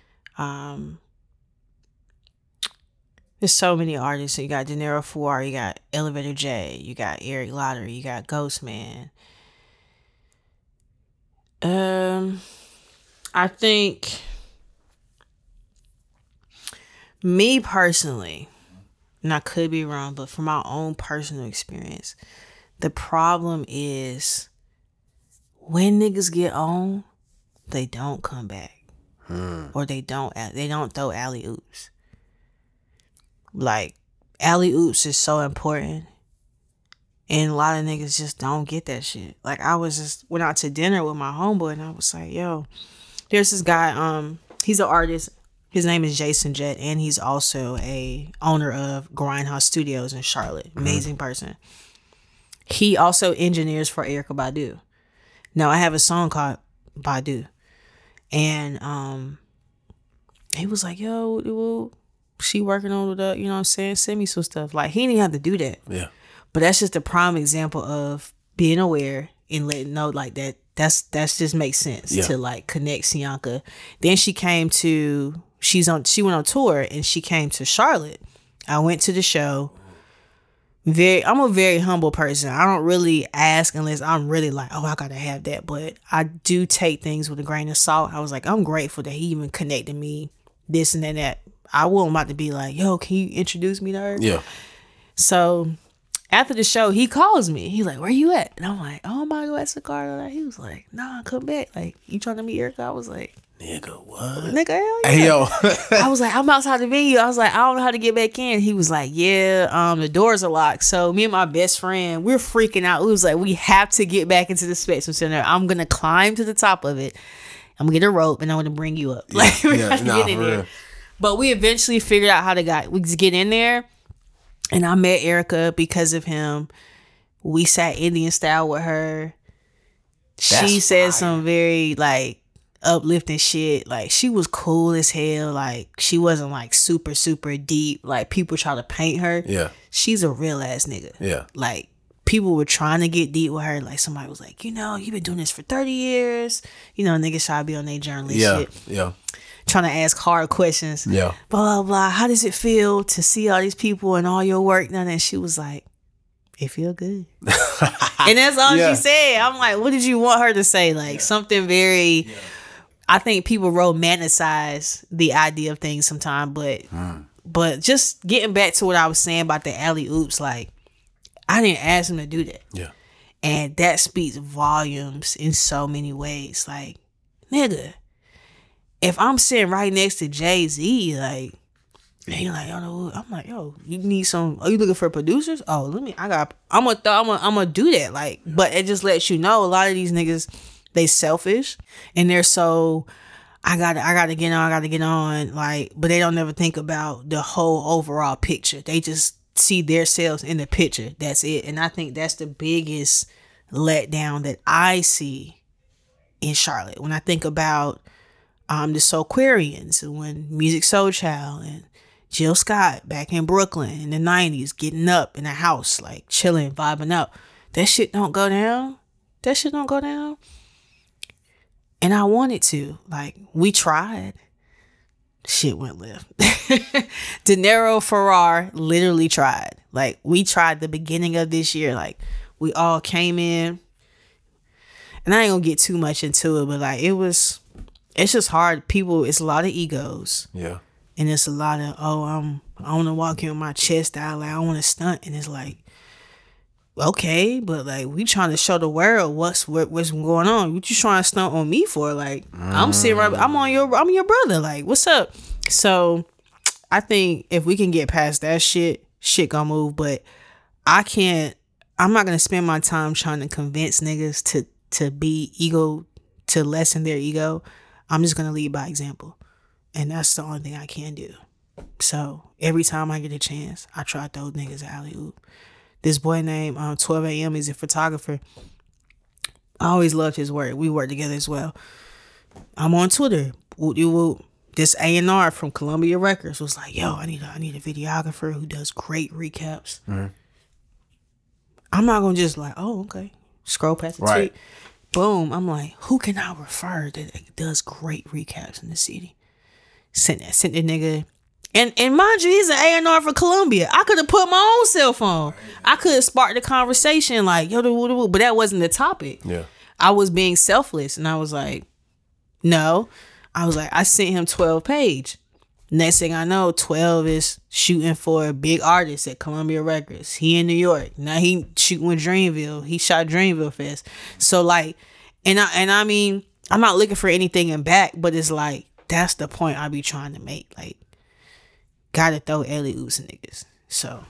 There's so many artists. So you got De Niro Fuar. You got Elevator J. You got Eric Lottery. You got Ghostman. I think me personally, and I could be wrong, but from my own personal experience, the problem is when niggas get on, they don't come back. Or they don't throw alley-oops. Like, alley-oops is so important. And a lot of niggas just don't get that shit. Like, I went out to dinner with my homeboy and I was like, yo, there's this guy, he's an artist. His name is Jason Jett, and he's also a owner of Grindhouse Studios in Charlotte. Amazing person. He also engineers for Erykah Badu. Now, I have a song called Badu. And he was like, yo, well, she working on the, you know what I'm saying? Send me some stuff. Like, he didn't have to do that. Yeah. But that's just a prime example of being aware and letting know like that. That's just makes sense to like connect Sianka. Then she went on tour and she came to Charlotte. I went to the show. I'm a very humble person. I don't really ask unless I'm really like, oh, I gotta have that. But I do take things with a grain of salt. I was like, I'm grateful that he even connected me, this and that. I wasn't about to be like, yo, can you introduce me to her? Yeah. So after the show, he calls me. He's like, where you at? And I'm like, oh, I'm about to go at Cigar. He was like, nah, come back. Like, you trying to meet Erykah? I was like, nigga, what? Nigga, hell yeah. Hey, yo. I was like, I'm outside the venue. I was like, I don't know how to get back in. He was like, yeah, the doors are locked. So me and my best friend, we're freaking out. It was like, we have to get back into the Spectrum Center. I'm going to climb to the top of it. I'm going to get a rope and I'm going to bring you up. Like, we got to get in there. But we eventually figured out how to get in there. And I met Erykah because of him. We sat Indian style with her. She said some very like uplifting shit. Like, she was cool as hell. Like, she wasn't like super, super deep. Like, people try to paint her. Yeah. She's a real ass nigga. Yeah. Like, people were trying to get deep with her. Like, somebody was like, you've been doing this for 30 years. Niggas try to be on their journalist shit. Yeah. trying to ask hard questions. Yeah. Blah, blah, blah. How does it feel to see all these people and all your work done? And she was like, it feel good. And that's all she said. I'm like, what did you want her to say? Like something very, I think people romanticize the idea of things sometimes, but just getting back to what I was saying about the alley oops, like I didn't ask him to do that. Yeah. And that speaks volumes in so many ways. Like, nigga, if I'm sitting right next to Jay-Z, like, and he like, yo, I'm like, yo, you need some, are you looking for producers? Oh, I'm gonna do that. Like, but it just lets you know a lot of these niggas, they selfish and they're so, I gotta get on, like, but they don't never think about the whole overall picture. They just see themselves in the picture. That's it. And I think that's the biggest letdown that I see in Charlotte. When I think about the Soulquarians, when Musiq Soulchild and Jill Scott back in Brooklyn in the 90s, getting up in a house, like chilling, vibing out. That shit don't go down. And I wanted to. Like, we tried. Shit went left. De Niro Ferrar literally tried. Like, we tried the beginning of this year. Like, we all came in. And I ain't gonna get too much into it, but like, it's just hard. People, it's a lot of egos. Yeah. And it's a lot of, I want to walk in with my chest out. Like, I want to stunt. And it's like, okay, but like, we trying to show the world what's going on. What you trying to stunt on me for? Like, I'm sitting right, I'm your brother. Like, what's up? So I think if we can get past that shit gonna move. But I'm not gonna spend my time trying to convince niggas to be ego, to lessen their ego. I'm just gonna lead by example. And that's the only thing I can do. So every time I get a chance, I try to throw niggas an alley-oop. This boy named 12 AM is a photographer. I always loved his work. We work together as well. I'm on Twitter. This A&R from Columbia Records was like, yo, I need a videographer who does great recaps. Mm-hmm. I'm not going to just like, oh, okay. Scroll past the tweet. Boom. I'm like, who can I refer that does great recaps in the city? Sent the nigga. And mind you, he's an A&R for Columbia. I could have put my own cell phone. I could have sparked the conversation like, yo, but that wasn't the topic. Yeah. I was being selfless. And I was like, no. I was like, I sent him 12 page. Next thing I know, 12 is shooting for a big artist at Columbia Records. He in New York. Now he shooting with Dreamville. He shot Dreamville Fest. So like, and I mean, I'm not looking for anything in back, but it's like, that's the point I be trying to make. Like, gotta throw alley-oops in niggas. So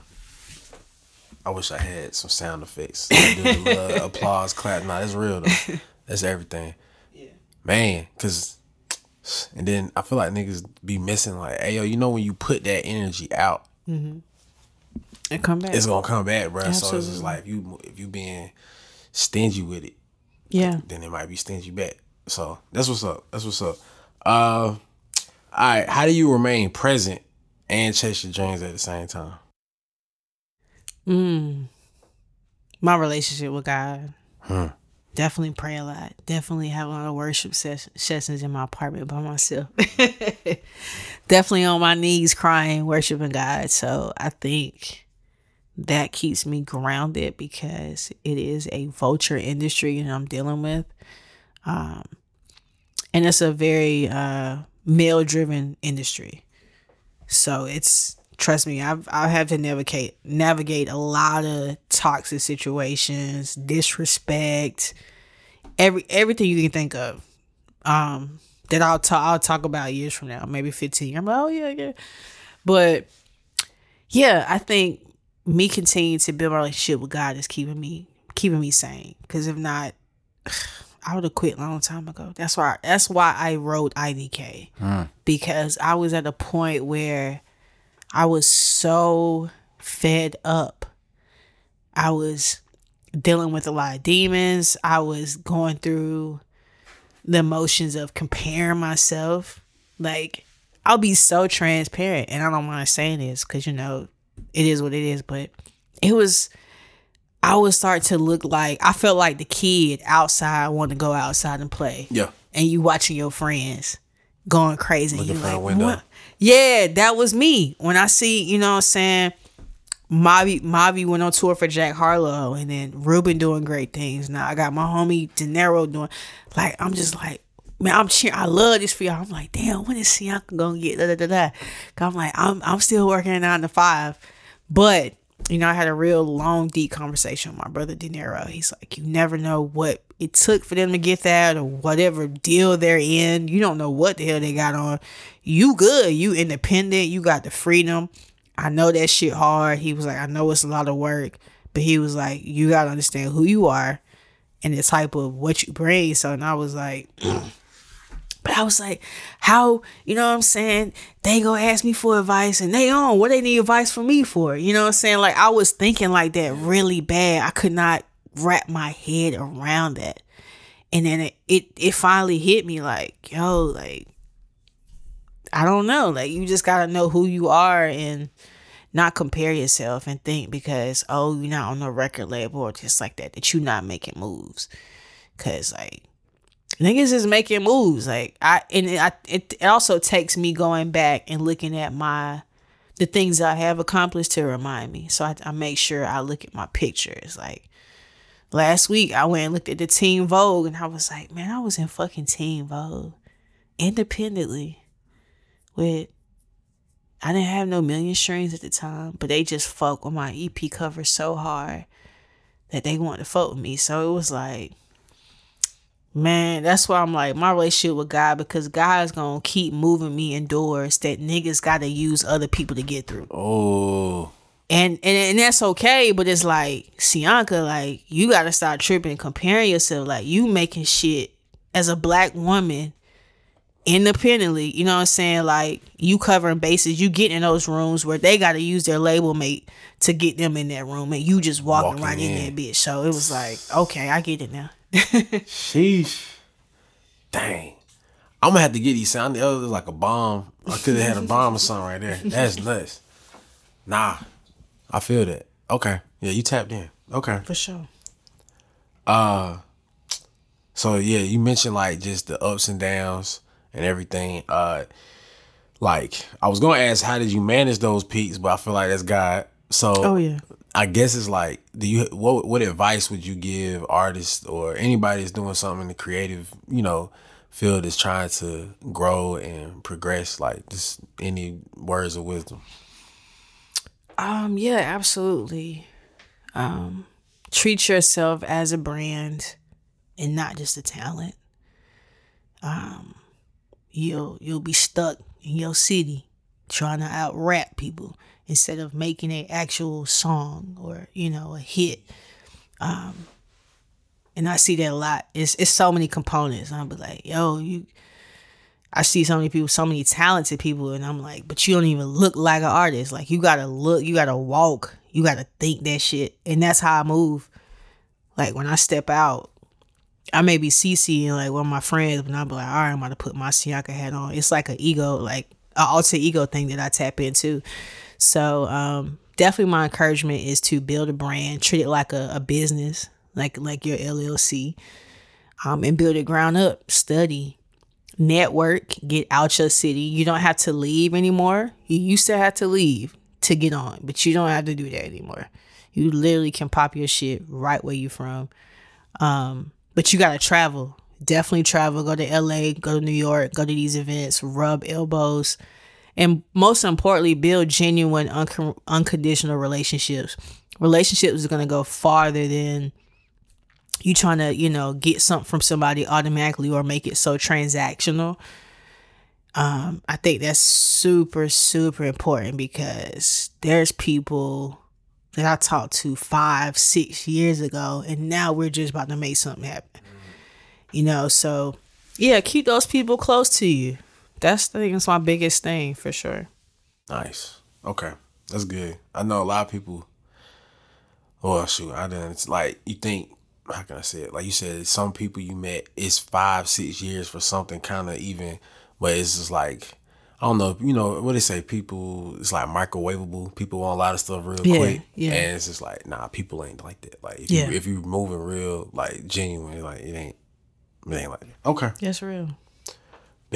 I wish I had some sound effects. Applause, clap. Nah, that's real though. That's everything. Yeah. Man, cause and then I feel like niggas be missing like, hey yo, you know when you put that energy out, it come back. It's gonna come back, bro. Absolutely. So it's just like if you being stingy with it, then it might be stingy back. So that's what's up. All right, how do you remain present and chase your dreams at the same time? My relationship with God. Definitely pray a lot. Definitely have a lot of worship sessions in my apartment by myself. Definitely on my knees crying, worshiping God. So I think that keeps me grounded because it is a vulture industry that I'm dealing with. And it's a very male-driven industry. So trust me, I have to navigate a lot of toxic situations, disrespect, everything you can think of. That I'll talk about years from now, maybe 15. I'm like, oh yeah. But yeah, I think me continuing to build my relationship with God is keeping me sane. Because if not, I would have quit a long time ago. That's why I wrote IDK. Because I was at a point where I was so fed up. I was dealing with a lot of demons. I was going through the emotions of comparing myself. Like, I'll be so transparent, and I don't mind saying this because, it is what it is. But I would start to look like, I felt like the kid outside wanting to go outside and play. Yeah. And you watching your friends. going crazy. Looking And for you a like, window. what? Yeah, that was me. When I see, you know what I'm saying, Mavi went on tour for Jack Harlow, and then Ruben doing great things. Now I got my homie De Niro doing, like, I'm just like, man, I'm cheering. I love this for y'all. I'm like, damn, when is Siaka gonna get da da da da? 'Cause I'm like, I'm still working 9 to 5, but you know, I had a real long, deep conversation with my brother De Niro. He's like, you never know what it took for them to get that, or whatever deal they're in. You don't know what the hell they got on. You good. You independent. You got the freedom. I know that shit hard. He was like, I know it's a lot of work, but he was like, you got to understand who you are and the type of what you bring. So, and I was like, but I was like, how, you know what I'm saying? They go ask me for advice, and they on what they need advice from me for. You know what I'm saying? Like, I was thinking like that really bad. I could not wrap my head around that. And then it finally hit me like, yo, like, I don't know. Like, you just got to know who you are and not compare yourself and think because, oh, you're not on no record label or just like that you're not making moves. Because, like, niggas is making moves. Like, it also takes me going back and looking at the things I have accomplished to remind me. So I make sure I look at my pictures. Like, last week I went and looked at the Teen Vogue, and I was like, man, I was in fucking Teen Vogue independently I didn't have no million streams at the time, but they just fuck with my EP cover so hard that they wanted to fuck with me. So it was like, man, that's why I'm like, my relationship with God, because God's gonna keep moving me indoors that niggas gotta use other people to get through. Oh. And that's okay, but it's like, Siaka, like, you gotta start tripping and comparing yourself. Like, you making shit as a black woman independently, you know what I'm saying? Like, you covering bases, you get in those rooms where they gotta use their label mate to get them in that room, and you just walking right in that bitch. So it was like, okay, I get it now. Sheesh. Dang. I'm gonna have to get these sound. The other was like a bomb. I could have had a bomb or something right there. That's nuts. Nah. I feel that. Okay. Yeah, you tapped in. Okay. For sure. So yeah, you mentioned like just the ups and downs and everything. Like, I was gonna ask, how did you manage those peaks? But I feel like that's God. So Oh yeah. I guess it's like, what advice would you give artists or anybody that's doing something in the creative, you know, field that's trying to grow and progress? Like, just any words of wisdom? Yeah, absolutely. Treat yourself as a brand and not just a talent. You'll be stuck in your city trying to out rap people instead of making an actual song or, you know, a hit. And I see that a lot. It's so many components. I'll be like, yo, I see so many people, so many talented people, and I'm like, but you don't even look like an artist. Like, you gotta look, you gotta walk, you gotta think that shit. And that's how I move. Like, when I step out, I may be CCing like one of my friends, but I'll be like, all right, I'm about to put my Siaka hat on. It's like an ego, like an alter ego thing that I tap into. So definitely my encouragement is to build a brand, treat it like a business, like your LLC, and build it ground up. Study, network, get out your city. You don't have to leave anymore. You used to have to leave to get on, but you don't have to do that anymore. You literally can pop your shit right where you from. But you gotta travel. Definitely travel. Go to LA, go to New York, go to these events, rub elbows. And most importantly, build genuine, unconditional relationships. Relationships is going to go farther than you trying to, you know, get something from somebody automatically or make it so transactional. I think that's super, super important because there's people that I talked to 5-6 years ago, and now we're just about to make something happen. You know, so yeah, keep those people close to you. I think that's my biggest thing for sure. Nice. Okay. That's good. I know a lot of people, well, shoot, it's like, you think, how can I say it? Like you said, some people you met, it's 5-6 years for something kind of even, but it's just like, I don't know, you know, what they say, people, it's like microwavable. People want a lot of stuff real quick. Yeah. And it's just like, nah, people ain't like that. Like, if you moving real, like, genuine, like, it ain't like that. Okay. That's real. Bet.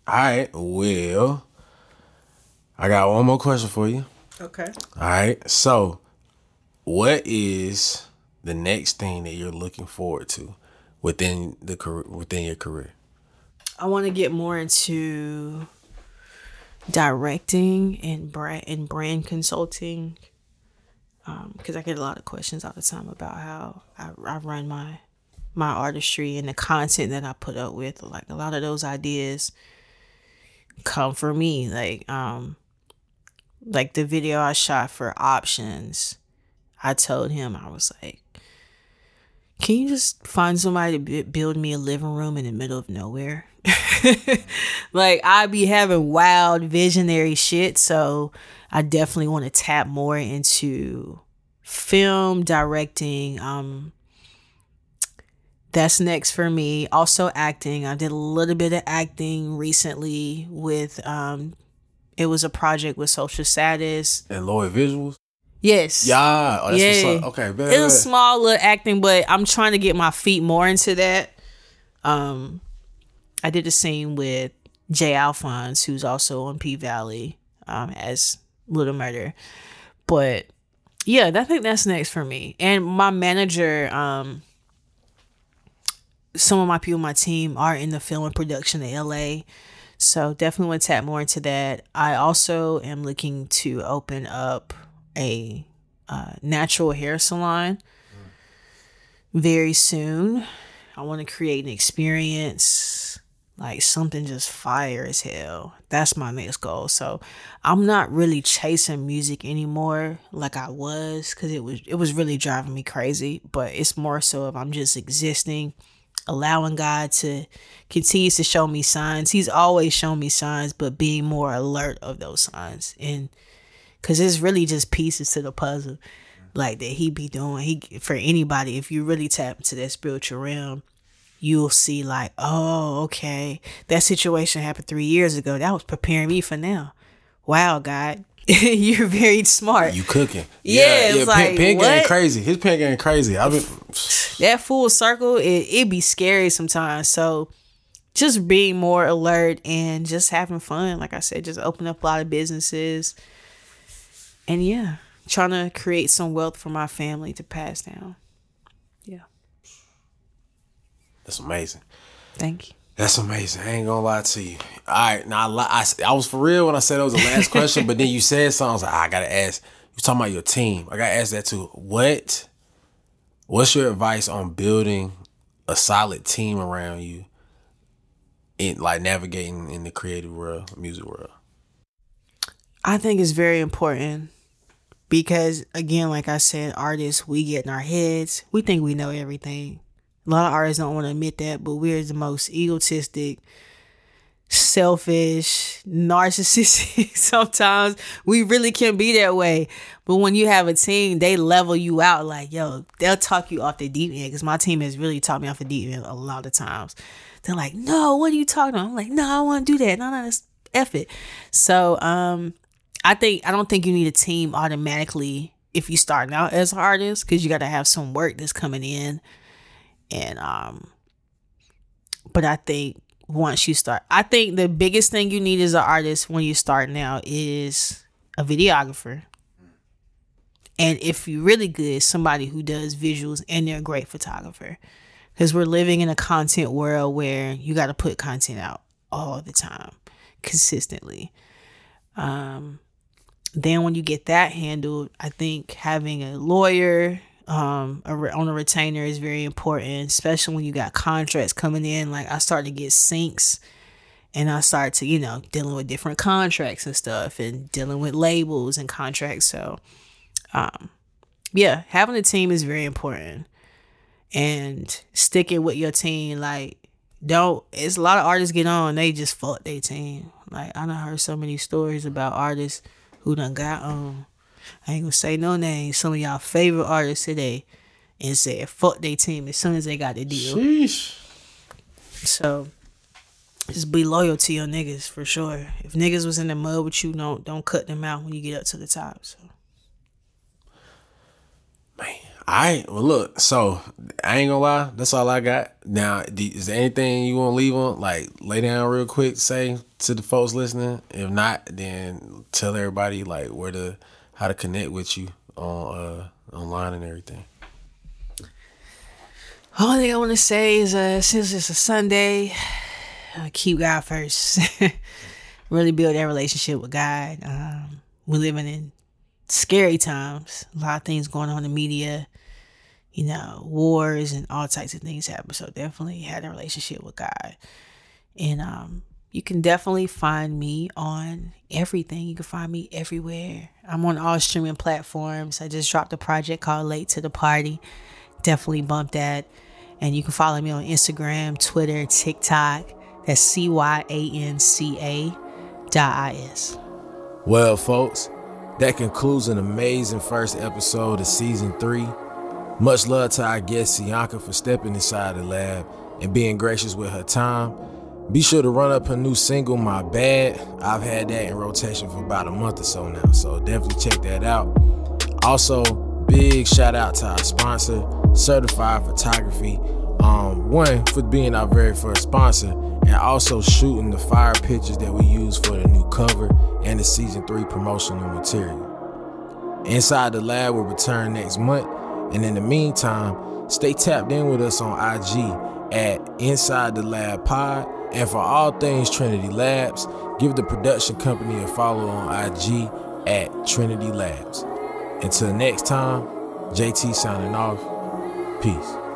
All right. Well, I got one more question for you. Okay. All right. So, what is the next thing that you're looking forward to within your career? I want to get more into directing and brand consulting, because I get a lot of questions all the time about how I run my artistry and the content that I put up with. Like, a lot of those ideas come from me. Like the video I shot for Options, I told him, I was like, can you just find somebody to build me a living room in the middle of nowhere? Like, I be having wild visionary shit, so I definitely want to tap more into film directing. That's next for me. Also acting. I did a little bit of acting recently with it was a project with Social Status And Lloyd Visuals? Yes. Yeah. Oh, that's Yeah. what's up. Okay. Bad, It was small little acting, but I'm trying to get my feet more into that. I did a scene with Jay Alphonse, who's also on P Valley, as Little Murder. But yeah, I think that's next for me. And my manager, some of my people on my team are in the film and production in LA. So definitely want to tap more into that. I also am looking to open up a natural hair salon very soon. I want to create an experience, like something just fire as hell. That's my next goal. So I'm not really chasing music anymore like I was, because it was really driving me crazy. But it's more so if I'm just existing, allowing God to continue to show me signs. He's always shown me signs, but being more alert of those signs. And because it's really just pieces to the puzzle, like, that he be doing. For anybody, if you really tap into that spiritual realm, you'll see, like, oh, okay, that situation happened 3 years ago. That was preparing me for now. Wow, God. You're very smart. You cooking. Yeah, it's like, pen what? getting crazy. His pen getting crazy. That full circle, it be scary sometimes. So just being more alert and just having fun. Like I said, just open up a lot of businesses. And yeah, trying to create some wealth for my family to pass down. Yeah. That's amazing. Thank you. That's amazing. I ain't gonna lie to you. All right, now I was for real when I said it was the last question, but then you said something. I was like, I gotta ask. You talking about your team? I gotta ask that too. What's your advice on building a solid team around you in, like, navigating in the creative world, music world? I think it's very important because, again, like I said, artists, we get in our heads. We think we know everything. A lot of artists don't want to admit that, but we're the most egotistic, selfish, narcissistic. Sometimes we really can be that way. But when you have a team, they level you out. Like, yo, they'll talk you off the deep end, because my team has really taught me off the deep end a lot of times. They're like, no, what are you talking about? I'm like, no, I want to do that. No, that's F it. So I don't think you need a team automatically if you starting out as an artist, because you got to have some work that's coming in. And but I think once you start, I think the biggest thing you need as an artist when you start now is a videographer. And if you're really good, somebody who does visuals and they're a great photographer. Because we're living in a content world where you got to put content out all the time, consistently. Then when you get that handled, I think having a lawyer on a retainer is very important, especially when you got contracts coming in. Like, I started to get syncs, and I started to, dealing with different contracts and stuff, and dealing with labels and contracts. So, yeah, having a team is very important, and sticking with your team. Like, it's a lot of artists get on, they just fuck their team. Like, I done heard so many stories about artists who done got on. I ain't gonna say no names. Some of y'all favorite artists today, and said fuck their team as soon as they got the deal. Sheesh. So just be loyal to your niggas for sure. If niggas was in the mud with you, don't cut them out when you get up to the top. So, man, Well, look, so I ain't gonna lie. That's all I got. Now, is there anything you want to leave on? Like, lay down real quick, say to the folks listening. If not, then tell everybody like how to connect with you on online and everything. All thing I want to say is, since it's a Sunday, keep God first. Really build that relationship with God. We're living in scary times. A lot of things going on in the media. Wars and all types of things happen. So definitely had a relationship with God. And you can definitely find me on everything. You can find me everywhere. I'm on all streaming platforms. I just dropped a project called Late to the Party. Definitely bump that. And you can follow me on Instagram, Twitter, TikTok. That's CYANCA.is. Well, folks, that concludes an amazing first episode of season 3. Much love to our guest Cianca for stepping inside the lab and being gracious with her time. Be sure to run up her new single, My Bad. I've had that in rotation for about a month or so now, so definitely check that out. Also, big shout out to our sponsor, Certified Photography. One, for being our very first sponsor, and also shooting the fire pictures that we use for the new cover and the season 3 promotional material. Inside the Lab will return next month. And in the meantime, stay tapped in with us on IG at Inside the Lab Pod. And for all things Trinity Labs, give the production company a follow on IG at Trinity Labs. Until next time, JT signing off. Peace.